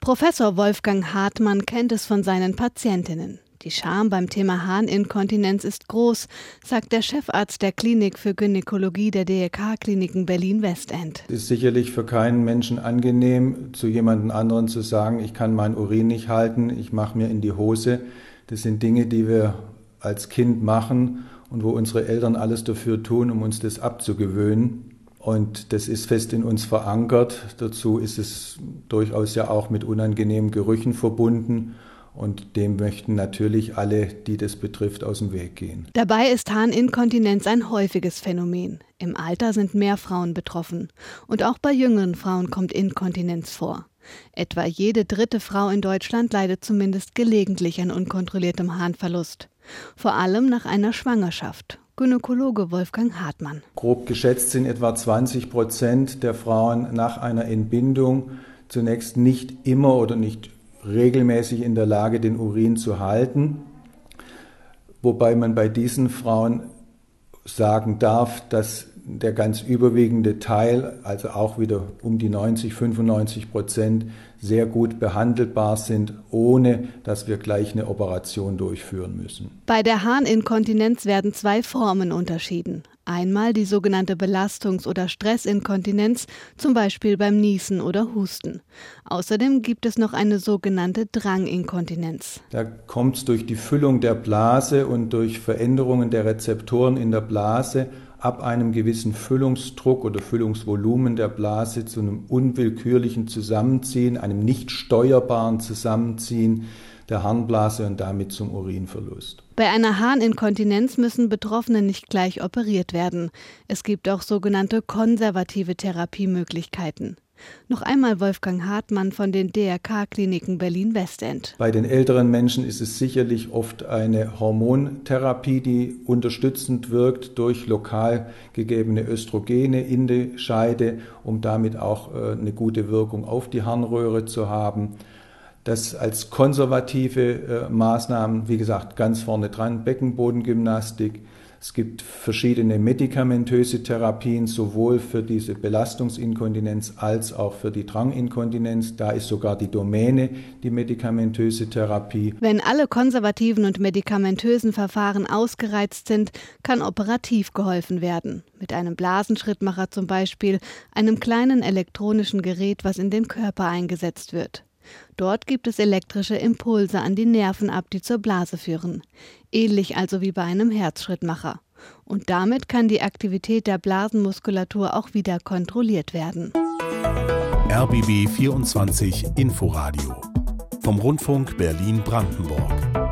Professor Wolfgang Hartmann kennt es von seinen Patientinnen. Die Scham beim Thema Harninkontinenz ist groß, sagt der Chefarzt der Klinik für Gynäkologie der DRK-Kliniken Berlin-Westend. Es ist sicherlich für keinen Menschen angenehm, zu jemandem anderen zu sagen, ich kann mein Urin nicht halten, ich mache mir in die Hose. Das sind Dinge, die wir als Kind machen und wo unsere Eltern alles dafür tun, um uns das abzugewöhnen. Und das ist fest in uns verankert. Dazu ist es durchaus ja auch mit unangenehmen Gerüchen verbunden. Und dem möchten natürlich alle, die das betrifft, aus dem Weg gehen. Dabei ist Harninkontinenz ein häufiges Phänomen. Im Alter sind mehr Frauen betroffen. Und auch bei jüngeren Frauen kommt Inkontinenz vor. Etwa jede dritte Frau in Deutschland leidet zumindest gelegentlich an unkontrolliertem Harnverlust. Vor allem nach einer Schwangerschaft. Gynäkologe Wolfgang Hartmann. Grob geschätzt sind etwa 20% der Frauen nach einer Entbindung zunächst nicht immer oder nicht regelmäßig in der Lage, den Urin zu halten, wobei man bei diesen Frauen sagen darf, dass der ganz überwiegende Teil, also auch wieder um die 90-95%, sehr gut behandelbar sind, ohne dass wir gleich eine Operation durchführen müssen. Bei der Harninkontinenz werden zwei Formen unterschieden. Einmal die sogenannte Belastungs- oder Stressinkontinenz, zum Beispiel beim Niesen oder Husten. Außerdem gibt es noch eine sogenannte Dranginkontinenz. Da kommt es durch die Füllung der Blase und durch Veränderungen der Rezeptoren in der Blase ab einem gewissen Füllungsdruck oder Füllungsvolumen der Blase zu einem unwillkürlichen Zusammenziehen, einem nicht steuerbaren Zusammenziehen der Harnblase und damit zum Urinverlust. Bei einer Harninkontinenz müssen Betroffene nicht gleich operiert werden. Es gibt auch sogenannte konservative Therapiemöglichkeiten. Noch einmal Wolfgang Hartmann von den DRK-Kliniken Berlin-Westend. Bei den älteren Menschen ist es sicherlich oft eine Hormontherapie, die unterstützend wirkt durch lokal gegebene Östrogene in die Scheide, um damit auch eine gute Wirkung auf die Harnröhre zu haben. Das als konservative Maßnahmen, wie gesagt, ganz vorne dran, Beckenbodengymnastik. Es gibt verschiedene medikamentöse Therapien, sowohl für diese Belastungsinkontinenz als auch für die Dranginkontinenz. Da ist sogar die Domäne die medikamentöse Therapie. Wenn alle konservativen und medikamentösen Verfahren ausgereizt sind, kann operativ geholfen werden. Mit einem Blasenschrittmacher zum Beispiel, einem kleinen elektronischen Gerät, was in den Körper eingesetzt wird. Dort gibt es elektrische Impulse an die Nerven ab, die zur Blase führen. Ähnlich also wie bei einem Herzschrittmacher. Und damit kann die Aktivität der Blasenmuskulatur auch wieder kontrolliert werden. RBB 24 Inforadio vom Rundfunk Berlin-Brandenburg.